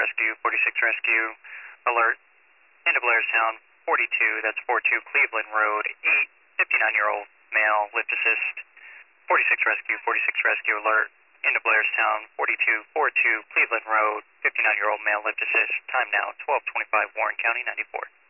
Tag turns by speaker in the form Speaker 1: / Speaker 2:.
Speaker 1: rescue, 46 rescue, alert, into Blairstown, 42, that's 42 Cleveland Road, 8, 59-year-old male, lift assist, 46 rescue, alert, into Blairstown, 42, 42 Cleveland Road, 59-year-old male, lift assist, time now, 12:25, Warren County, 94.